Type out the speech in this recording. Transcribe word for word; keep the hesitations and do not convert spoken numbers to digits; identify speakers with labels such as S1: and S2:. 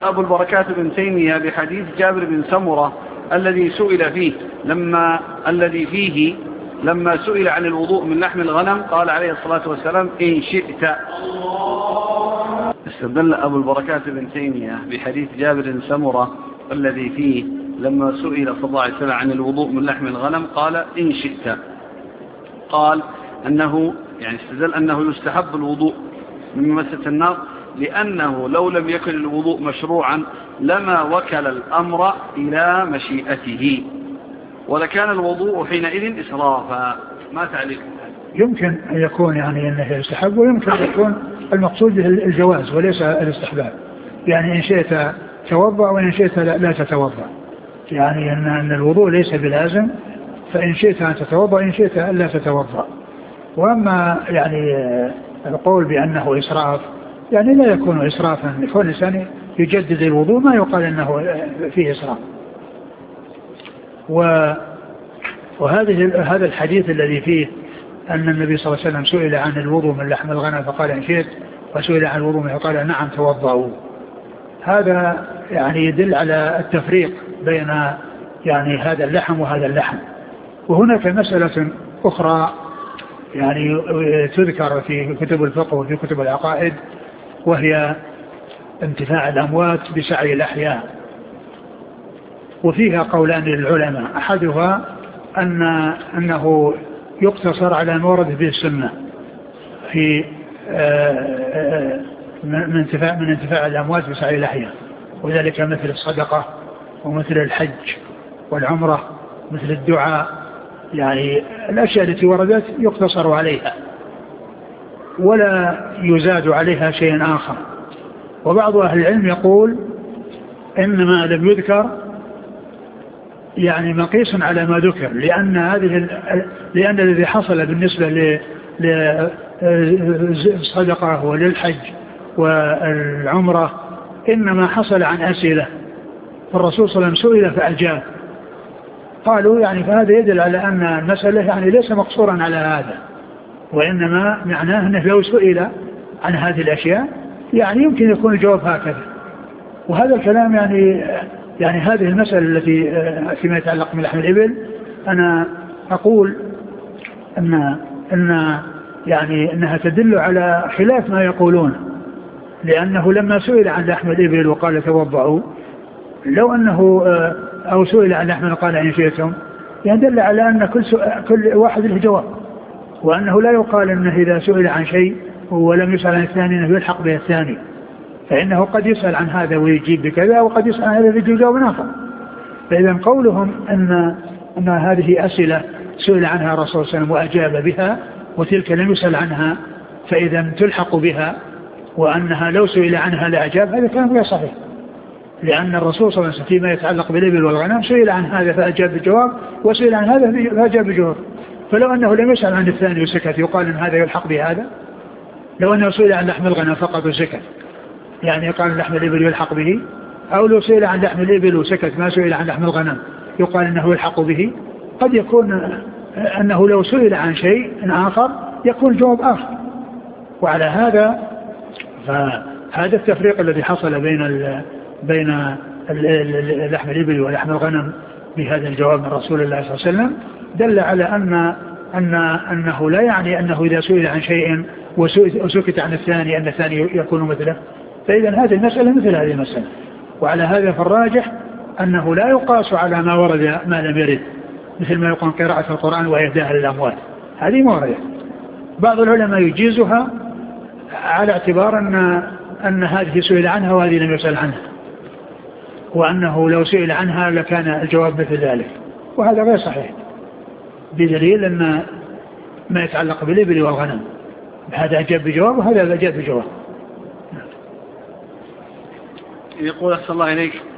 S1: أبو البركات بن تيمية بحديث جابر بن سمرة الذي سئل فيه لما الذي فيه لما سئل عن الوضوء من لحم الغنم قال عليه الصلاة والسلام إن شئت. استدل أبو البركات بن تيمية بحديث جابر بن سمرة الذي فيه لما سئل صلى الله عليه وسلم عن الوضوء من لحم الغنم قال إن شئت. قال أنه يعني استدل أنه يستحب الوضوء من مسة النار لأنه لو لم يكن الوضوء مشروعا لما وكل الأمر إلى مشيئته ولكان الوضوء حينئذ إسرافا. ما تعليق؟
S2: يمكن أن يكون يعني أنه يستحب ويمكن أن يكون المقصود الجواز وليس الاستحباب. يعني إن شئت توضأ وإن شئت لا تتوضأ، يعني أن الوضوء ليس بلازم، فإن شئت أن تتوضأ إن شئت أن لا تتوضأ. وأما يعني القول بأنه إسراف يعني لا يكون إسرافا، يكون الإنسان يجدد الوضوء ما يقال أنه فيه إسراف. وهذه هذا الحديث الذي فيه أن النبي صلى الله عليه وسلم سئل عن الوضوء من لحم الغنم فقال إن شئت، وسئل عن الوضوء منه فقال نعم توضأوا، هذا يعني يدل على التفريق بين يعني هذا اللحم وهذا اللحم. وهناك مسألة أخرى يعني تذكر في كتب الفقه وفي كتب العقائد، وهي انتفاع الأموات بسعي الأحياء، وفيها قولان للعلماء، أحدها أن أنه يقتصر على ما ورد به السنة في من انتفاع من انتفاع الأموات بسعي الأحياء، وذلك مثل الصدقة ومثل الحج والعمرة مثل الدعاء، يعني الأشياء التي وردت يقتصر عليها ولا يزاد عليها شيء آخر. وبعض أهل العلم يقول إنما لم يذكر يعني مقيس على ما ذكر، لأن هذه لأن الذي حصل بالنسبة للصدقة وللحج والعمرة إنما حصل عن أسئلة، فالرسول صلى الله عليه وسلم سئل فأجاب، قالوا يعني فهذا يدل على أن المسألة يعني ليس مقصورا على هذا، وإنما معناه أنه لو سئل عن هذه الأشياء يعني يمكن يكون الجواب هكذا. وهذا الكلام يعني يعني هذه المسألة التي فيما يتعلق بلحم الإبل أنا أقول أن أن يعني أنها تدل على خلاف ما يقولون، لأنه لما سئل عن لحم الإبل وقال توضعوا، لو أنه أو سئل عن لحم قال إن شئتم، يدل على أن كل كل واحد له جواب، وأنه لا يقال أنه إذا سئل عن شيء ولم يسأل عن الثاني أنه يلحق به الثاني، فإنه قد يسأل عن هذا ويجيب بكذا، وقد يسأل عن هذا ويجيب جواب آخر. فإذا قولهم أن أن هذه أسئلة سئل عنها الرسول صلى الله عليه وسلم وأجاب بها، وتلك لم يسأل عنها فإذا تلحق بها، وأنها لو سئل عنها لأجاب، هذا كلام غير صحيح، لأن الرسول صلى الله عليه وسلم فيما يتعلق بالإبل والغنم سئل عن هذا فأجاب بجواب، وسئل عن هذا فأجاب بجواب. فلو أنه لم يسأل عن الثاني وسكت يقال أن هذا يلحق بهذا. لو أنه سئل عن لحم الغنم فقط وسكت يعني قال لحم الإبل يلحق به، أو لو سئل عن لحم الإبل وسكت ما سئل عن لحم الغنم يقال أنه يلحق به. قد يكون أنه لو سئل عن شيء آخر يكون جواب آخر. وعلى هذا فهذا التفريق الذي حصل بين ال بين لحم الإبل ولحم الغنم بهذا الجواب من رسول الله صلى الله عليه وسلم دل على أن أن أنه لا يعني أنه إذا سئل عن شيء وسكت عن الثاني أن الثاني يكون مثله. فإذا هذه المسألة مثل هذه المسألة. وعلى هذا فالراجح أنه لا يقاس على ما ورد ما لم يرد، مثل ما يقول قراءة القرآن وإهداء للأموات، هذه ما وردت. بعض العلماء يجيزها على اعتبار أن أن هذه سئل عنها وهذه لم يسأل عنها، وأنه لو سئل عنها لكان الجواب مثل ذلك، وهذا غير صحيح، بدليل أن ما يتعلق بالإبل والغنم هذا أجاب بجواب وهذا أجاب بجواب.
S1: يقول أحسن الله إليك،